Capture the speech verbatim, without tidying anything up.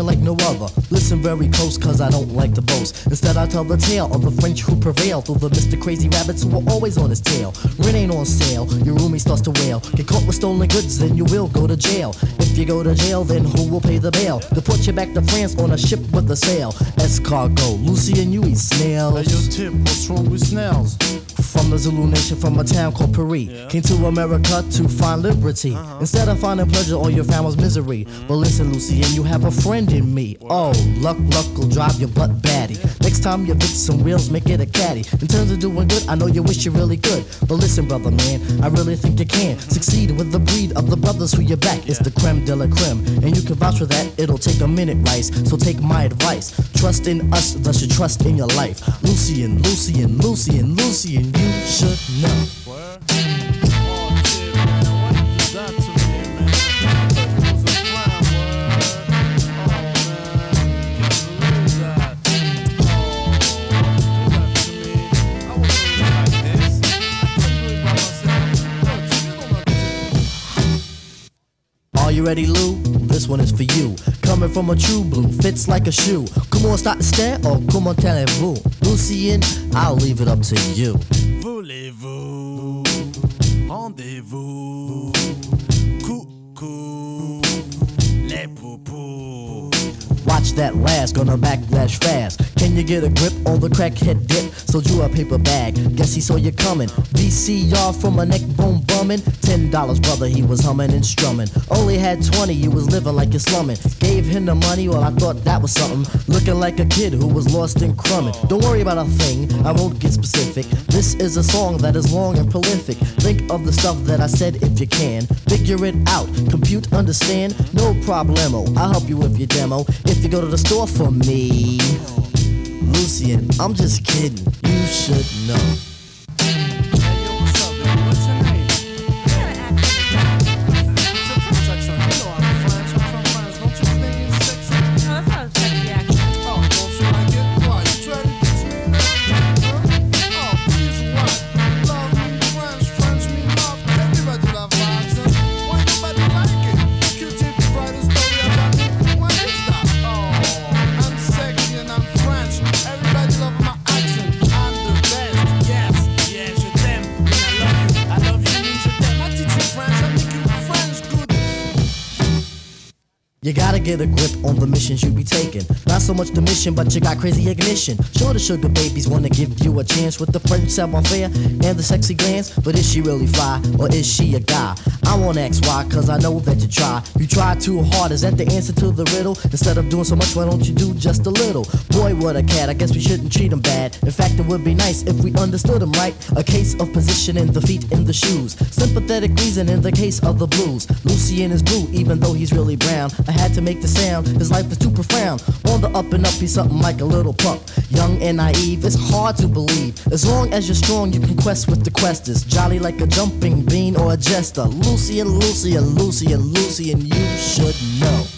Lucien like no other. Listen very close, cause I don't like to boast. Instead I tell the tale of the French who prevail through the Mister Crazy Rabbits who are always on his tail. Rent ain't on sale, your roomie starts to wail. Get caught with stolen goods, then you will go to jail. If you go to jail, then who will pay the bail? Deport you back to France on a ship with a sail. Escargot, Lucien, you eat snails. Hey, yo, Tip, what's wrong with snails? From the Zulu nation, from a town called Paris. Yeah. Came to America to find liberty. Uh-huh. Instead of finding pleasure, all you found was misery. Mm-hmm. But listen, Lucien, you have a friend in me. Wow. Oh, luck, luck will drive your butt batty. Yeah. Next time you fix some wheels, make it a caddy. In terms of doing good, I know you wish you really could. But listen, brother man, I really think you can succeed with the breed of the brothers who you back. Yeah. It's the creme de la creme, and you can vouch for that. It'll take a minute, Rice. So take my advice. Trust in us, thus you trust in your life. Lucien, Lucien, Lucien, Lucien, you should know. Word? Oh, shit, man, why you do that to me, man? I thought you was a fine, word. Oh, man, can't believe that. Oh, why you do that to me? I wasn't really like this. I couldn't do it by myself. Yo, Tim, you don't understand. Are you ready, Lou? This one is for you. Coming from a true blue, fits like a shoe. Comment start to stand or comment allez-vous? Lucien, I'll leave it up to you. Voulez-vous, rendez-vous, coucou, les poupous. Watch that last, gonna backlash fast. Can you get a grip on the crackhead dip? Sold you a paper bag, guess he saw you coming. V C R from a neck bone bumming. Ten dollars, brother, he was humming and strumming. Only had twenty, you was living like you're slumming. Gave him the money, well, I thought that was something. Looking like a kid who was lost in crumbing. Don't worry about a thing, I won't get specific. This is a song that is long and prolific. Think of the stuff that I said if you can. Figure it out, compute, understand, no problemo. I'll help you with your demo. If you go to the store for me, Lucien, I'm just kidding, you should know. Hey, yo, what's up, baby? What's your name? It's a French accent. You know I'm French. I'm from France. Don't you think it's sexy? No, that's not a sexy accent. Oh, don't you like it? Why? You try to teach me now? Huh? Oh, please, what? Love me French, French me love. Everybody love my accent. Why nobody like it? Q-Tip write a story about me. Why is that? Oh, I'm sexy and I'm French. Everybody love my accent. I'm the best. Yes, yes, je t'aime. And I love you. I love you, means je t'aime. I teach you French. I make you French good. You gotta get a grip on the missions you be taking. Not so much the mission, but you got crazy ignition. Sure, the sugar babies wanna give you a chance with the French savoir-faire and the sexy glance. But is she really fly, or is she a guy? I won't ask why, cause I know that you try. You try too hard, is that the answer to the riddle? Instead of doing so much, why don't you do just a little? Boy, what a cat, I guess we shouldn't treat him bad. In fact, it would be nice if we understood him right. A case of positioning the feet in the shoes. Sympathetic reason in the case of the blues. Lucien is blue, even though he's really brown. I had to make the sound, his life is too profound. On the up and up, he's something like a little pup. Young and naive, it's hard to believe. As long as you're strong, you can quest with the questers. Jolly like a jumping bean or a jester. Lucien, Lucien, Lucien, Lucien, you should know.